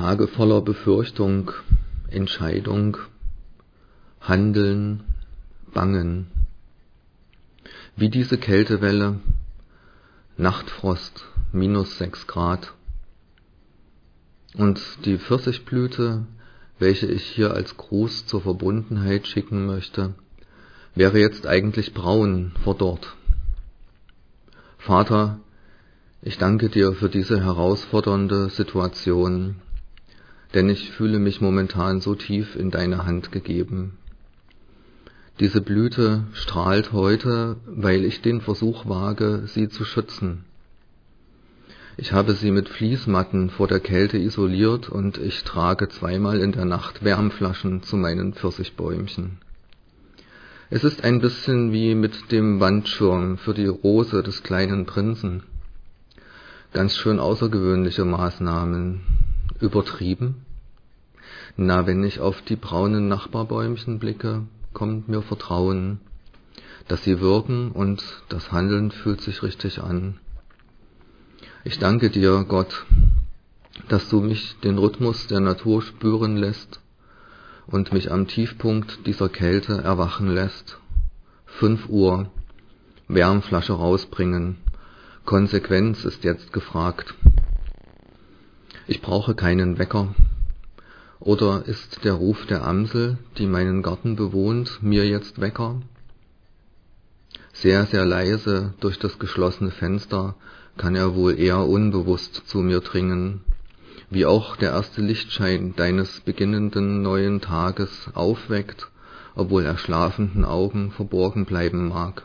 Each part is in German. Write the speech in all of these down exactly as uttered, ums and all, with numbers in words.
Tage voller Befürchtung, Entscheidung, Handeln, Bangen. Wie diese Kältewelle, Nachtfrost, minus sechs Grad. Und die Pfirsichblüte, welche ich hier als Gruß zur Verbundenheit schicken möchte, wäre jetzt eigentlich braun verdorrt. Vater, ich danke dir für diese herausfordernde Situation, denn ich fühle mich momentan so tief in deine Hand gegeben. Diese Blüte strahlt heute, weil ich den Versuch wage, sie zu schützen. Ich habe sie mit Fließmatten vor der Kälte isoliert und ich trage zweimal in der Nacht Wärmflaschen zu meinen Pfirsichbäumchen. Es ist ein bisschen wie mit dem Wandschirm für die Rose des kleinen Prinzen. Ganz schön außergewöhnliche Maßnahmen. Übertrieben? Na, wenn ich auf die braunen Nachbarbäumchen blicke, kommt mir Vertrauen, dass sie wirken und das Handeln fühlt sich richtig an. Ich danke dir, Gott, dass du mich den Rhythmus der Natur spüren lässt und mich am Tiefpunkt dieser Kälte erwachen lässt. Fünf Uhr, Wärmflasche rausbringen. Konsequenz ist jetzt gefragt. Ich brauche keinen Wecker. Oder ist der Ruf der Amsel, die meinen Garten bewohnt, mir jetzt Wecker? Sehr, sehr leise durch das geschlossene Fenster kann er wohl eher unbewusst zu mir dringen, wie auch der erste Lichtschein deines beginnenden neuen Tages aufweckt, obwohl er schlafenden Augen verborgen bleiben mag.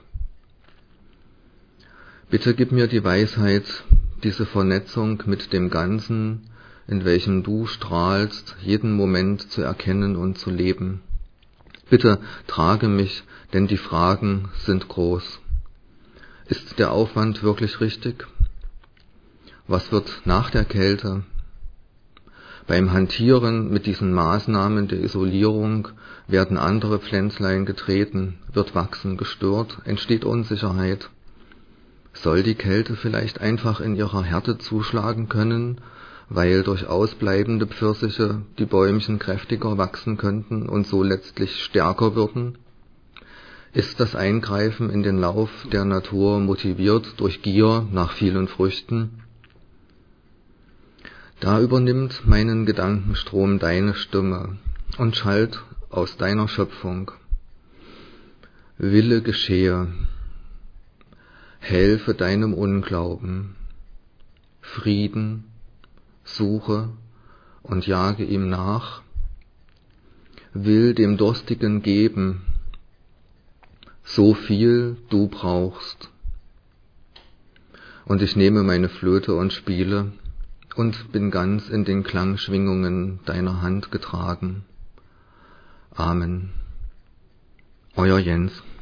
Bitte gib mir die Weisheit, diese Vernetzung mit dem Ganzen, in welchem du strahlst, jeden Moment zu erkennen und zu leben. Bitte trage mich, denn die Fragen sind groß. Ist der Aufwand wirklich richtig? Was wird nach der Kälte? Beim Hantieren mit diesen Maßnahmen der Isolierung werden andere Pflänzlein getreten, wird Wachsen gestört, entsteht Unsicherheit. Soll die Kälte vielleicht einfach in ihrer Härte zuschlagen können, weil durch ausbleibende Pfirsiche die Bäumchen kräftiger wachsen könnten und so letztlich stärker würden? Ist das Eingreifen in den Lauf der Natur motiviert durch Gier nach vielen Früchten? Da übernimmt meinen Gedankenstrom deine Stimme und schallt aus deiner Schöpfung. Wille geschehe, helfe deinem Unglauben, Frieden, suche und jage ihm nach, will dem Durstigen geben, so viel du brauchst. Und ich nehme meine Flöte und spiele und bin ganz in den Klangschwingungen deiner Hand getragen. Amen. Euer Jens.